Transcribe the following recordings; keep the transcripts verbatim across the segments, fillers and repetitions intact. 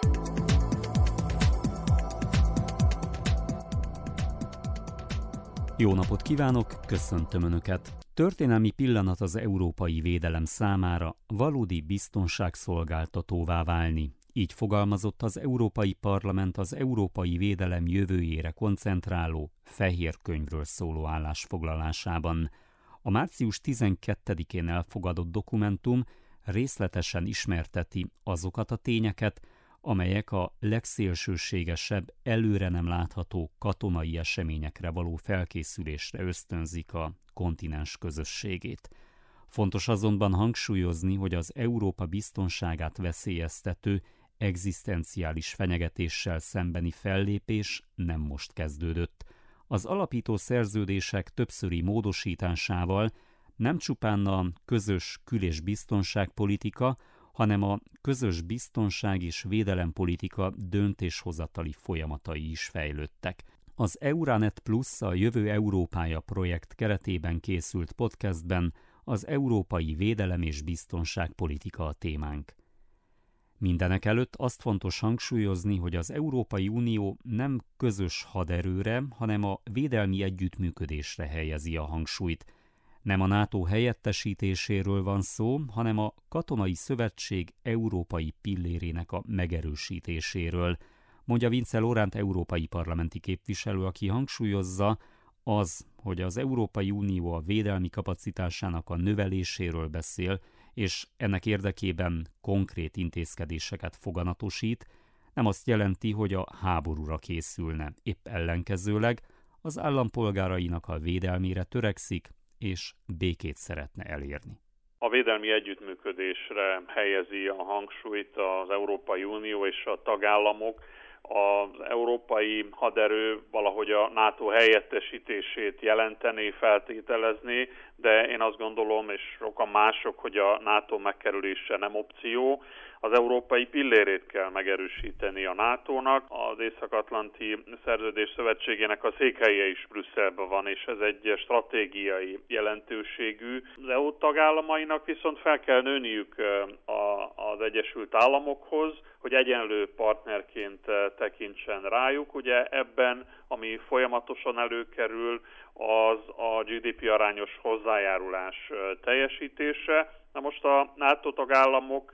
Jó napot kívánok, köszöntöm Önöket! Történelmi pillanat az európai védelem számára valódi biztonságszolgáltatóvá válni. Így fogalmazott az Európai Parlament az európai védelem jövőjére koncentráló fehér könyvről szóló állásfoglalásában. A március tizenkettedikén elfogadott dokumentum részletesen ismerteti azokat a tényeket, amelyek a legszélsőségesebb, előre nem látható katonai eseményekre való felkészülésre ösztönzik a kontinens közösségét. Fontos azonban hangsúlyozni, hogy az Európa biztonságát veszélyeztető, egzisztenciális fenyegetéssel szembeni fellépés nem most kezdődött. Az alapító szerződések többszöri módosításával nem csupán a közös kül- és biztonságpolitika, hanem a közös biztonság és védelempolitika döntéshozatali folyamatai is fejlődtek. Az Euranet Plus, a Jövő Európája projekt keretében készült podcastben az európai védelem és biztonságpolitika a témánk. Mindenekelőtt azt fontos hangsúlyozni, hogy az Európai Unió nem közös haderőre, hanem a védelmi együttműködésre helyezi a hangsúlyt. Nem a NATO helyettesítéséről van szó, hanem a katonai szövetség európai pillérének a megerősítéséről, mondja Vince Laurent európai parlamenti képviselő, aki hangsúlyozza, az, hogy az Európai Unió a védelmi kapacitásának a növeléséről beszél, és ennek érdekében konkrét intézkedéseket foganatosít, nem azt jelenti, hogy a háborúra készülne, épp ellenkezőleg az állampolgárainak a védelmére törekszik, és békét szeretne elérni. A védelmi együttműködésre helyezi a hangsúlyt az Európai Unió és a tagállamok. Az európai haderő valahogy a NATO helyettesítését jelenteni, feltételezni, de én azt gondolom, és sokan mások, hogy a NATO megkerülése nem opció. Az európai pillérét kell megerősíteni a nátónak. Az Észak-Atlanti Szerződés Szövetségének a székhelye is Brüsszelben van, és ez egy stratégiai jelentőségű. Az é u tagállamainak viszont fel kell nőniük az Egyesült Államokhoz, hogy egyenlő partnerként tekintsen rájuk. Ugye ebben, ami folyamatosan előkerül, az a gé dé pé arányos hozzájárulás teljesítése. Na most a NATO tagállamok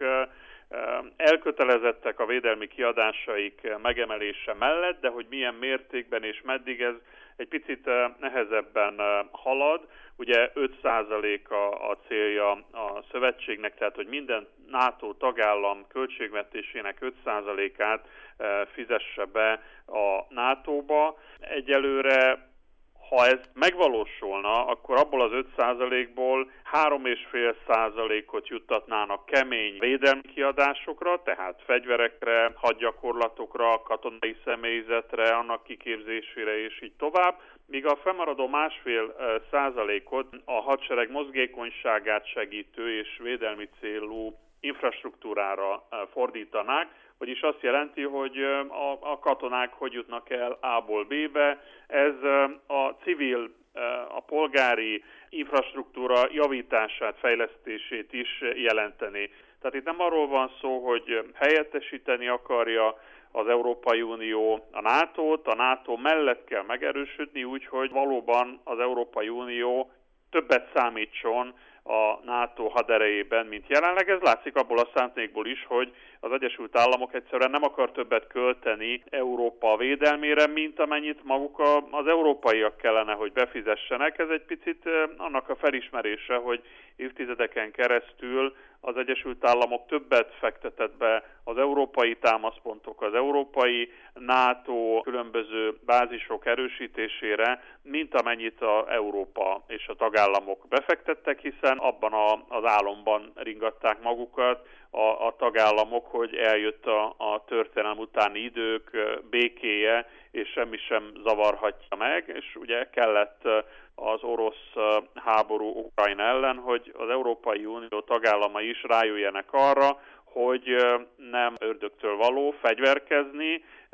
elkötelezettek a védelmi kiadásaik megemelése mellett, de hogy milyen mértékben és meddig, ez egy picit nehezebben halad. Ugye öt százalék a, a célja a szövetségnek, tehát hogy minden NATO tagállam költségvetésének öt százalékát fizesse be a nátóba. Egyelőre, ha ez megvalósulna, akkor abból az öt százalékból három egész öt százalékot juttatnának kemény védelmi kiadásokra, tehát fegyverekre, hadgyakorlatokra, katonai személyzetre, annak kiképzésére és így tovább, míg a fennmaradó másfél százalékot a hadsereg mozgékonyságát segítő és védelmi célú infrastruktúrára fordítanák, vagyis azt jelenti, hogy a, a katonák hogy jutnak el A-ból B-be. Ez a civil, a polgári infrastruktúra javítását, fejlesztését is jelenteni. Tehát itt nem arról van szó, hogy helyettesíteni akarja az Európai Unió a nátót, a NATO mellett kell megerősödni, úgyhogy valóban az Európai Unió többet számítson a NATO haderejében, mint jelenleg. Ez látszik abból a szándékból is, hogy az Egyesült Államok egyszerűen nem akar többet költeni Európa védelmére, mint amennyit maguk az európaiak kellene, hogy befizessenek. Ez egy picit annak a felismerése, hogy évtizedeken keresztül az Egyesült Államok többet fektetett be az európai támaszpontok, az európai NATO különböző bázisok erősítésére, mint amennyit az Európa és a tagállamok befektettek, hiszen abban a, az álomban ringatták magukat a, a tagállamok, hogy eljött a, a történelem utáni idők békéje, és semmi sem zavarhatja meg, és ugye kellett az orosz háború Ukrajna ellen, hogy az Európai Unió tagállamai is rájöjjenek arra, hogy nem ördögtől való fegyverkezni,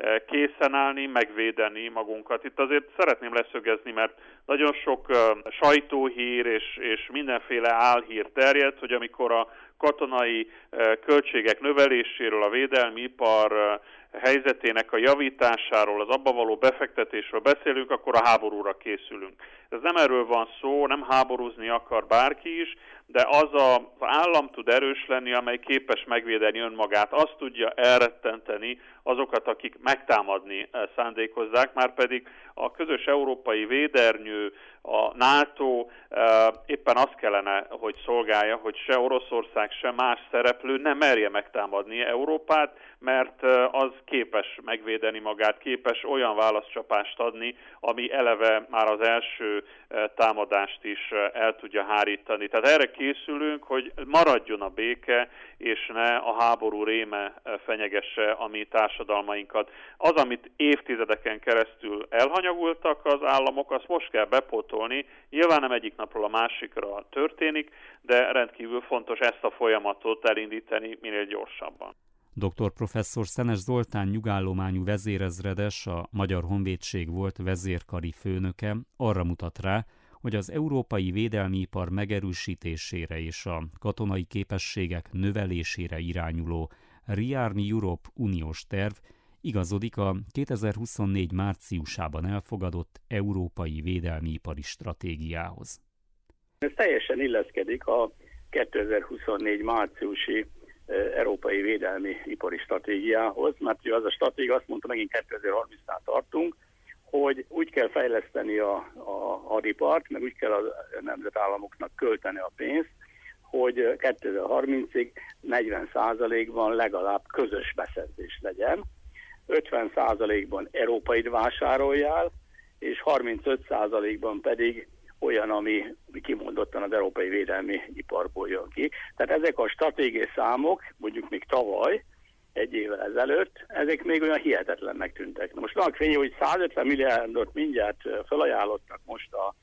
készen állni, megvédeni magunkat. Itt azért szeretném leszögezni, mert nagyon sok sajtóhír és, és mindenféle álhír terjed, hogy amikor a katonai költségek növeléséről, a védelmi ipar helyzetének a javításáról, az abba való befektetésről beszélünk, akkor a háborúra készülünk. Ez nem erről van szó, nem háborúzni akar bárki is, de az az állam tud erős lenni, amely képes megvédeni önmagát. Azt tudja elrettenteni azokat, akik megtámadni szándékozzák, már pedig a közös európai védernyő, a NATO éppen azt kellene, hogy szolgálja, hogy se Oroszország, se más szereplő ne merje megtámadni Európát, mert az képes megvédeni magát, képes olyan válaszcsapást adni, ami eleve már az első támadást is el tudja hárítani. Tehát erre készülünk, hogy maradjon a béke, és ne a háború réme fenyegesse a mi társadalmainkat. Az, amit évtizedeken keresztül elhanyagultak az államok, azt most kell bepótolni. Nyilván nem egyik napról a másikra történik, de rendkívül fontos ezt a folyamatot elindítani minél gyorsabban. doktor Professzor Szenes Zoltán nyugállományú vezérezredes, a Magyar Honvédség volt vezérkari főnöke arra mutat rá, hogy az európai védelmi ipar megerősítésére és a katonai képességek növelésére irányuló Rearm Europe uniós terv igazodik a kétezer-huszonnégy márciusában elfogadott európai védelmi ipari stratégiához. Ez teljesen illeszkedik a kétezer-huszonnégy márciusi európai védelmi ipari stratégiához, mert az a stratégia azt mondta, megint kétezer-harmincnál tartunk, hogy úgy kell fejleszteni a, a hadipart, meg úgy kell a nemzetállamoknak költeni a pénzt, hogy kétezer-harmincig negyven százalékban legalább közös beszerzés legyen, ötven százalékban európait vásároljál, és harmincöt százalékban pedig olyan, ami kimondottan az európai védelmi iparból jön ki. Tehát ezek a stratégiai számok, mondjuk még tavaly, egy évvel ezelőtt, ezek még olyan hihetetlennek tűntek. Na most annak fényű, hogy százötven milliárdot mindjárt felajánlottak most a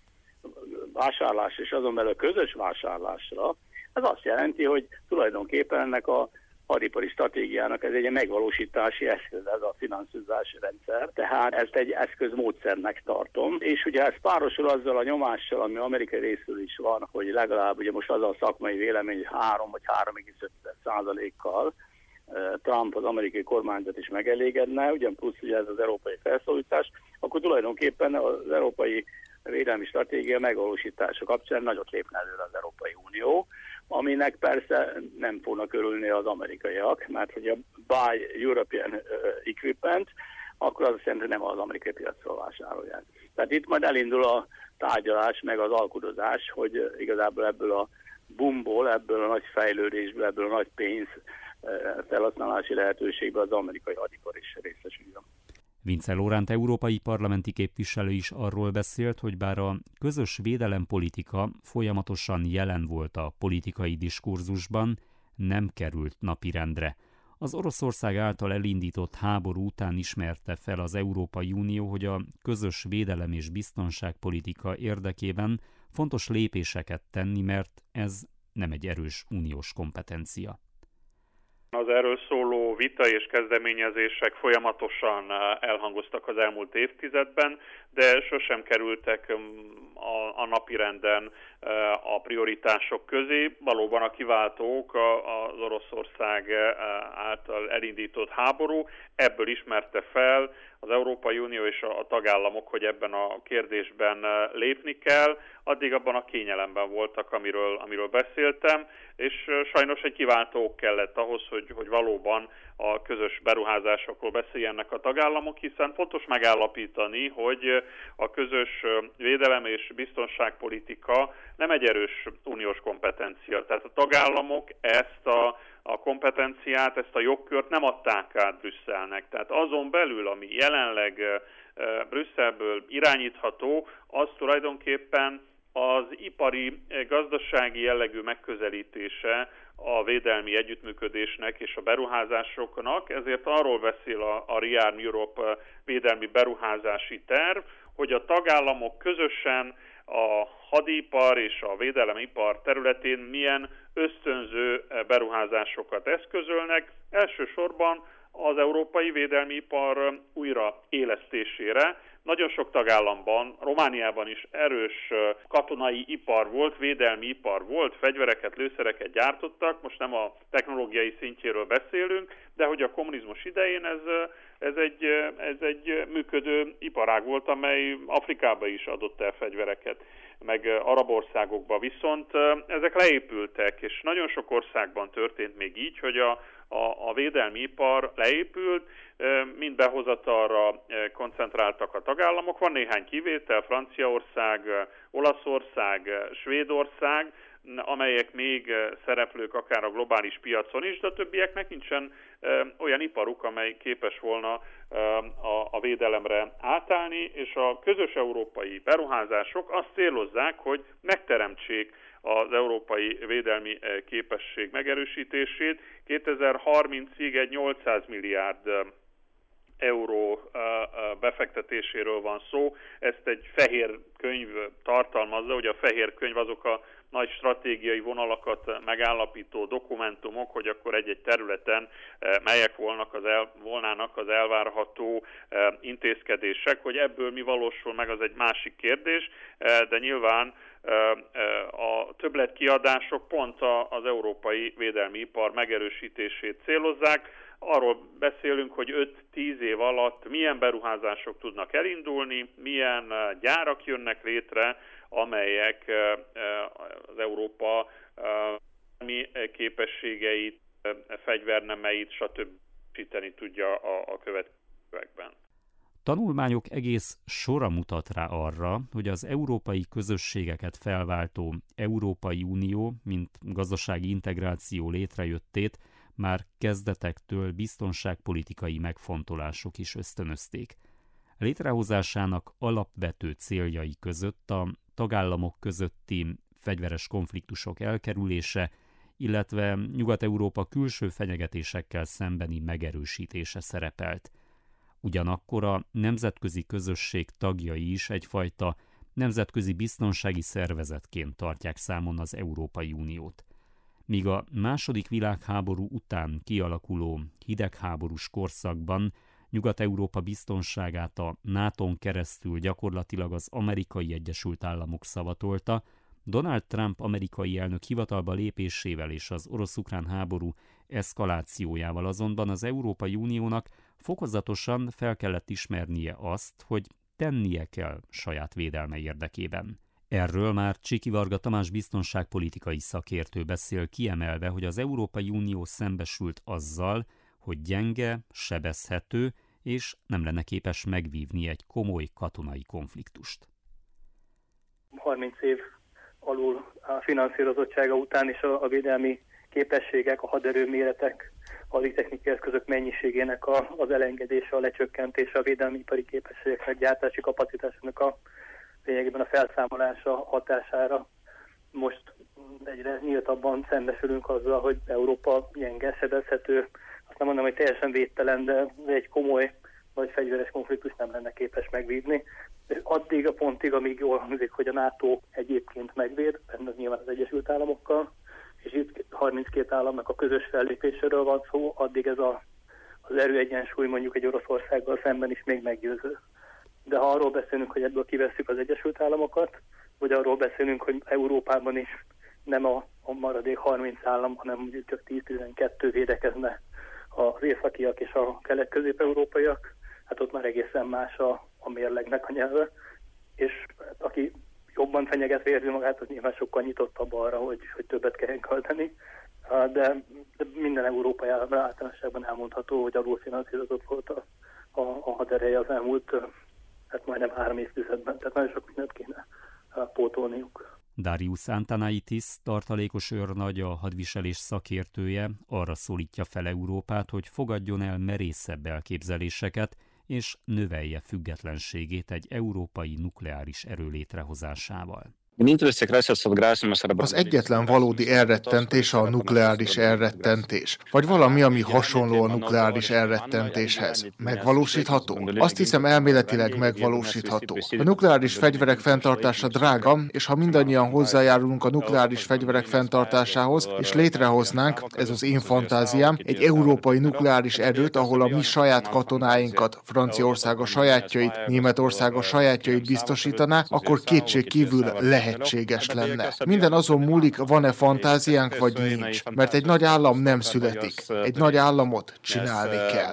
vásárlás és azon belül a közös vásárlásra, ez azt jelenti, hogy tulajdonképpen ennek a hadipari stratégiának ez egy megvalósítási eszköz, ez a finanszírozási rendszer, tehát ezt egy eszközmódszernek tartom, és ugye ez párosul azzal a nyomással, ami amerikai részről is van, hogy legalább ugye most az a szakmai vélemény, hogy három vagy három egész öt százalékkal Trump, az amerikai kormányzat is megelégedne, ugyan plusz ugye ez az európai felszólítás, akkor tulajdonképpen az európai védelmi stratégia megvalósítása kapcsán nagyot lépne előre az Európai Unió, aminek persze nem fognak örülni az amerikaiak, mert hogy a buy European equipment, akkor az azt jelenti, hogy nem az amerikai piacról vásárolják. Tehát itt majd elindul a tárgyalás, meg az alkudozás, hogy igazából ebből a boomból, ebből a nagy fejlődésből, ebből a nagy pénz felhasználási lehetőségből az amerikai hadipar is részesüljön. Vince Loránt európai parlamenti képviselő is arról beszélt, hogy bár a közös védelempolitika folyamatosan jelen volt a politikai diskurzusban, nem került napirendre. Az Oroszország által elindított háború után ismerte fel az Európai Unió, hogy a közös védelem és biztonságpolitika érdekében fontos lépéseket tenni, mert ez nem egy erős uniós kompetencia. Az erről szóló vita és kezdeményezések folyamatosan elhangoztak az elmúlt évtizedben, de sosem kerültek a, a napirenden a prioritások közé. Valóban a kiváltók az Oroszország által elindított háború, ebből ismerte fel az Európai Unió és a tagállamok, hogy ebben a kérdésben lépni kell. Addig abban a kényelemben voltak, amiről, amiről beszéltem, és sajnos egy kiváltó kellett ahhoz, hogy, hogy valóban a közös beruházásokról beszéljenek a tagállamok, hiszen fontos megállapítani, hogy a közös védelem és biztonságpolitika nem egy erős uniós kompetencia. Tehát a tagállamok ezt a, a kompetenciát, ezt a jogkört nem adták át Brüsszelnek. Tehát azon belül, ami jelenleg Brüsszelből irányítható, az tulajdonképpen az ipari, gazdasági jellegű megközelítése a védelmi együttműködésnek és a beruházásoknak, ezért arról beszél a, a Rearm Europe védelmi beruházási terv, hogy a tagállamok közösen a hadipar és a védelemipar területén milyen ösztönző beruházásokat eszközölnek, elsősorban az európai védelmi ipar újraélesztésére. Nagyon sok tagállamban, Romániában is erős katonai ipar volt, védelmi ipar volt, fegyvereket, lőszereket gyártottak, most nem a technológiai szintjéről beszélünk, de hogy a kommunizmus idején ez, ez, egy, ez egy működő iparág volt, amely Afrikába is adott el fegyvereket, meg arab országokba, viszont ezek leépültek, és nagyon sok országban történt még így, hogy a, a, a védelmi ipar leépült, mind behozatalra koncentráltak a tagállamok. Van néhány kivétel, Franciaország, Olaszország, Svédország, amelyek még szereplők akár a globális piacon is, de a többieknek nincsen olyan iparuk, amely képes volna a védelemre átállni, és a közös európai beruházások azt célozzák, hogy megteremtsék az európai védelmi képesség megerősítését. kétezer-harmincig egy nyolcszáz milliárd euró befektetéséről van szó. Ezt egy fehér könyv tartalmazza, hogy a fehér könyv azok a nagy stratégiai vonalakat megállapító dokumentumok, hogy akkor egy-egy területen melyek volnak az el, volnának az elvárható intézkedések, hogy ebből mi valósul meg, az egy másik kérdés, de nyilván a többletkiadások pont az európai védelmi ipar megerősítését célozzák. Arról beszélünk, hogy öt-tíz év alatt milyen beruházások tudnak elindulni, milyen gyárak jönnek létre, amelyek az Európa mi képességeit, fegyvernemeit, stb. Síteni tudja a, a következő években. Tanulmányok egész sora mutat rá arra, hogy az európai közösségeket felváltó Európai Unió, mint gazdasági integráció létrejöttét már kezdetektől biztonságpolitikai megfontolások is ösztönözték. Létrehozásának alapvető céljai között a tagállamok közötti fegyveres konfliktusok elkerülése, illetve Nyugat-Európa külső fenyegetésekkel szembeni megerősítése szerepelt. Ugyanakkor a nemzetközi közösség tagjai is egyfajta nemzetközi biztonsági szervezetként tartják számon az Európai Uniót. Míg a második világháború után kialakuló hidegháborús korszakban Nyugat-Európa biztonságát a nátón keresztül gyakorlatilag az Amerikai Egyesült Államok szavatolta, Donald Trump amerikai elnök hivatalba lépésével és az orosz-ukrán háború eszkalációjával azonban az Európai Uniónak fokozatosan fel kellett ismernie azt, hogy tennie kell saját védelme érdekében. Erről már Csiki Varga Tamás biztonságpolitikai szakértő beszél, kiemelve, hogy az Európai Unió szembesült azzal, hogy gyenge, sebezhető, és nem lenne képes megvívni egy komoly katonai konfliktust. harminc év alul a finanszírozottsága után és a, a védelmi képességek, a haderő méretek, a haditechnikai eszközök mennyiségének a, az elengedése, a lecsökkentése, a védelmi ipari képességek, gyártási kapacitásának a lényegében a felszámolása hatására most egyre nyíltabban szembesülünk azzal, hogy Európa gyenge, sebezhető, azt nem mondom, hogy teljesen védtelen, de egy komoly vagy fegyveres konfliktus nem lenne képes megvívni. Addig a pontig, amíg jól hangzik, hogy a NATO egyébként megvéd, benne nyilván az Egyesült Államokkal, és itt harminckét államnak a közös fellépéséről van szó, addig ez a, az erőegyensúly mondjuk egy Oroszországgal szemben is még meggyőző. De ha arról beszélünk, hogy ebből kivesszük az Egyesült Államokat, vagy arról beszélünk, hogy Európában is nem a, a maradék harminc állam, hanem mondjuk csak tíz-tizenkettő védekezne az északiak és a kelet-közép-európaiak, hát ott már egészen más a, a mérlegnek a nyelve, és aki jobban fenyegetve érzi magát, az nyilván sokkal nyitottabb arra, hogy, hogy többet kell költeni, de, de minden európai állam általánosságban elmondható, hogy alulfinanszírozott volt a, a, a hadereje az elmúlt hát majdnem három évtizedben, tehát nagyon sok mindent kéne pótolniuk. Darius Antanaitis, tartalékos őrnagy, a hadviselés szakértője arra szólítja fel Európát, hogy fogadjon el merészebb elképzeléseket, és növelje függetlenségét egy európai nukleáris erő létrehozásával. Az egyetlen valódi elrettentés a nukleáris elrettentés, vagy valami, ami hasonló a nukleáris elrettentéshez. Megvalósítható? Azt hiszem, elméletileg megvalósítható. A nukleáris fegyverek fenntartása drága, és ha mindannyian hozzájárulunk a nukleáris fegyverek fenntartásához, és létrehoznánk, ez az én fantáziám, egy európai nukleáris erőt, ahol a mi saját katonáinkat, Franciaország a sajátjait, Németország a sajátjait biztosítaná, akkor kétség kívül lehetséges lenne. Minden azon múlik, van-e fantáziánk, vagy nincs. Mert egy nagy állam nem születik. Egy nagy államot csinálni kell.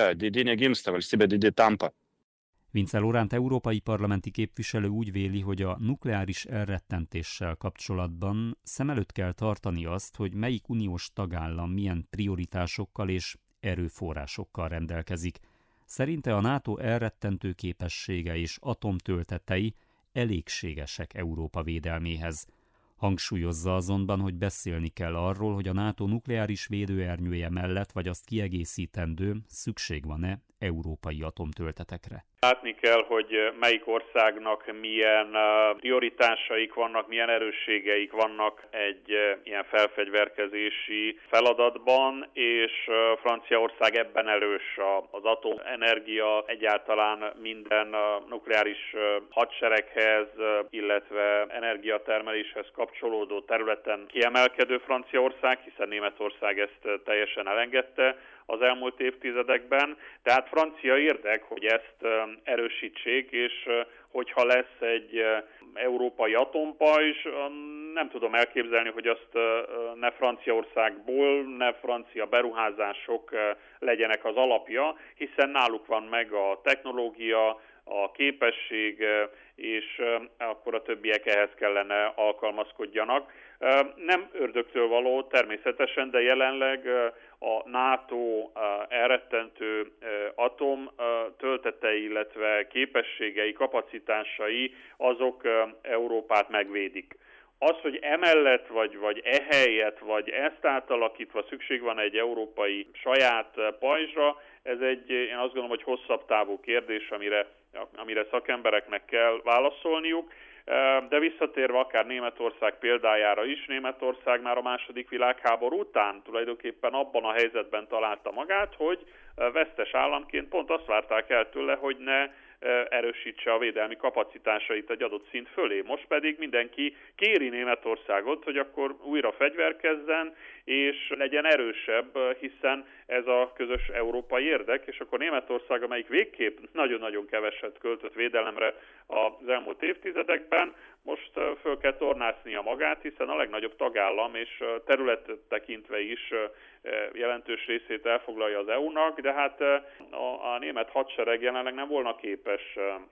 Vince Laurent európai parlamenti képviselő úgy véli, hogy a nukleáris elrettentéssel kapcsolatban szem előtt kell tartani azt, hogy melyik uniós tagállam milyen prioritásokkal és erőforrásokkal rendelkezik. Szerinte a NATO elrettentő képessége és atomtöltetei elégségesek Európa védelméhez. Hangsúlyozza azonban, hogy beszélni kell arról, hogy a NATO nukleáris védőernyője mellett vagy azt kiegészítendő szükség van-e európai atomtöltetekre. Látni kell, hogy melyik országnak milyen prioritásaik vannak, milyen erősségeik vannak egy ilyen felfegyverkezési feladatban, és Franciaország ebben erős. Az atomenergia egyáltalán minden nukleáris hadsereghez, illetve energiatermeléshez kapcsolódó területen kiemelkedő Franciaország, hiszen Németország ezt teljesen elengedte az elmúlt évtizedekben. Tehát francia érdek, hogy ezt erősítsék, és hogyha lesz egy európai atompajzs, nem tudom elképzelni, hogy azt ne Franciaországból, ne francia beruházások legyenek az alapja, hiszen náluk van meg a technológia, a képesség, és akkor a többiek ehhez kellene alkalmazkodjanak. Nem ördögtől való természetesen, de jelenleg a NATO elrettentő atom töltetei, illetve képességei, kapacitásai, azok Európát megvédik. Az, hogy emellett, vagy, vagy ehelyett, vagy ezt átalakítva szükség van egy európai saját pajzsra, ez egy, én azt gondolom, hogy hosszabb távú kérdés, amire, amire szakembereknek kell válaszolniuk. De visszatérve akár Németország példájára is, Németország már a második világháború után tulajdonképpen abban a helyzetben találta magát, hogy vesztes államként pont azt várták el tőle, hogy ne erősítse a védelmi kapacitásait egy adott szint fölé. Most pedig mindenki kéri Németországot, hogy akkor újra fegyverkezzen, és legyen erősebb, hiszen ez a közös európai érdek, és akkor Németország, amelyik végképp nagyon-nagyon keveset költött védelemre az elmúlt évtizedekben, most föl kell tornásznia magát, hiszen a legnagyobb tagállam, és területet tekintve is jelentős részét elfoglalja az é u-nak, de hát a, a német hadsereg jelenleg nem volna képes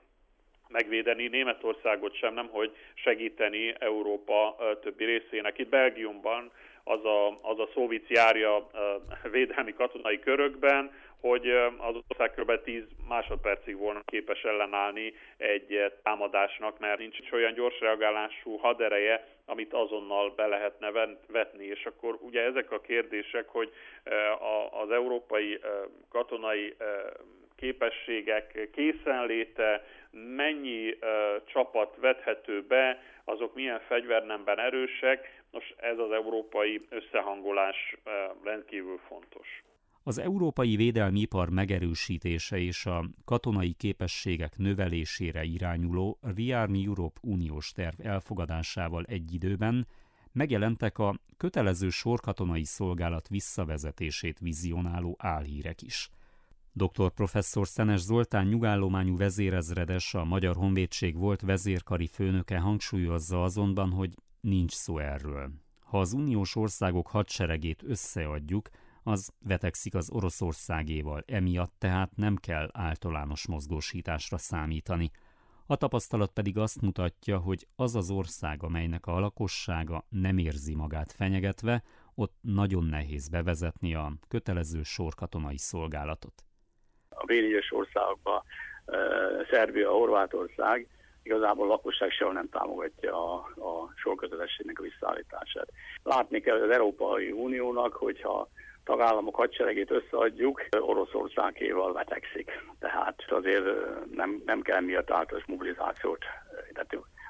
megvédeni Németországot sem, nemhogy segíteni Európa többi részének. Itt Belgiumban az a, az a szó vicc járja a védelmi katonai körökben, hogy az ország kb. tíz másodpercig volna képes ellenállni egy támadásnak, mert nincs olyan gyors reagálású hadereje, amit azonnal be lehetne vetni. És akkor ugye ezek a kérdések, hogy az európai katonai képességek készenléte, mennyi csapat vethető be, azok milyen fegyvernemben erősek, nos ez az európai összehangolás rendkívül fontos. Az európai védelmi ipar megerősítése és a katonai képességek növelésére irányuló Rearm Europe uniós terv elfogadásával egy időben megjelentek a kötelező sorkatonai szolgálat visszavezetését vizionáló álhírek is. doktor professzor Szenes Zoltán nyugállományú vezérezredes, a Magyar Honvédség volt vezérkari főnöke hangsúlyozza azonban, hogy nincs szó erről. Ha az uniós országok hadseregét összeadjuk, az vetekszik az Oroszországéval, emiatt tehát nem kell általános mozgósításra számítani. A tapasztalat pedig azt mutatja, hogy az az ország, amelynek a lakossága nem érzi magát fenyegetve, ott nagyon nehéz bevezetni a kötelező sorkatonai szolgálatot. A bé négyes országokban Szerbia, Horvátország igazából a lakosság sehol nem támogatja a, a sorkötelességnek a visszaállítását. Látni kell, hogy az Európai Uniónak, hogyha tagállamok hadseregét összeadjuk, Oroszországéval vetekszik. Tehát azért nem, nem kell miatt általános mobilizációt. Tehát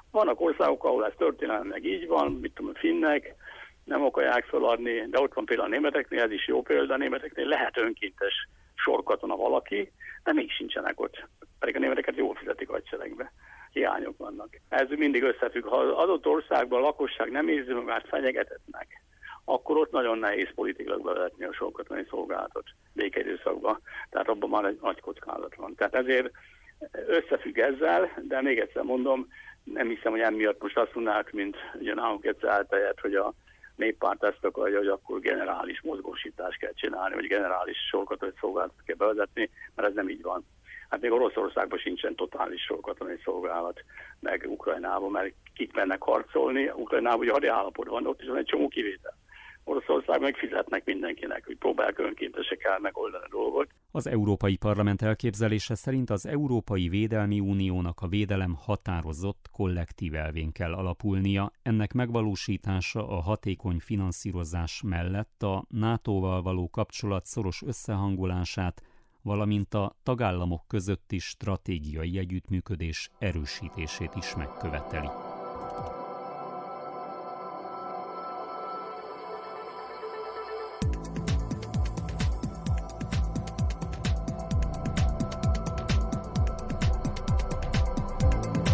Vannak országok, ahol ez történelmileg így van, mit tudom, a finnek nem akarják feladni, de ott van például a németeknél, ez is jó példa, a németeknél lehet önkéntes sorkatona valaki, de még sincsenek ott, pedig a németeket jól fizetik hadseregbe. Hiányok vannak. Ez mindig összefügg. Ha az adott országban a lakosság nem érzi magát fenyegetettnek, akkor ott nagyon nehéz politikailag bevezetni a sorkatonai szolgálatot békeidőszakban. Tehát abban már egy nagy kockázat van. Tehát ezért összefügg ezzel, de még egyszer mondom, nem hiszem, hogy emiatt most azt mondják, mint ugye nálunk egyszer elterjedt, hogy a néppárt ezt akarja, hogy akkor generális mozgósítást kell csinálni, vagy generális sorkatonai szolgálatot kell bevezetni, mert ez nem így van. Hát még Oroszországban sincsen totális sorkatonai szolgálat, meg Ukrajnában, mert kik mennek harcolni, Ukrajnában ugye hadiállapot van, ott is van egy csomó kivétel. Oroszország meg fizetnek mindenkinek, hogy próbálják önkéntesek el megoldani a dolgot. Az Európai Parlament elképzelése szerint az Európai Védelmi Uniónak a védelem határozott, kollektív elvén kell alapulnia, ennek megvalósítása a hatékony finanszírozás mellett a nátóval való kapcsolat szoros összehangolását, valamint a tagállamok közötti stratégiai együttműködés erősítését is megköveteli.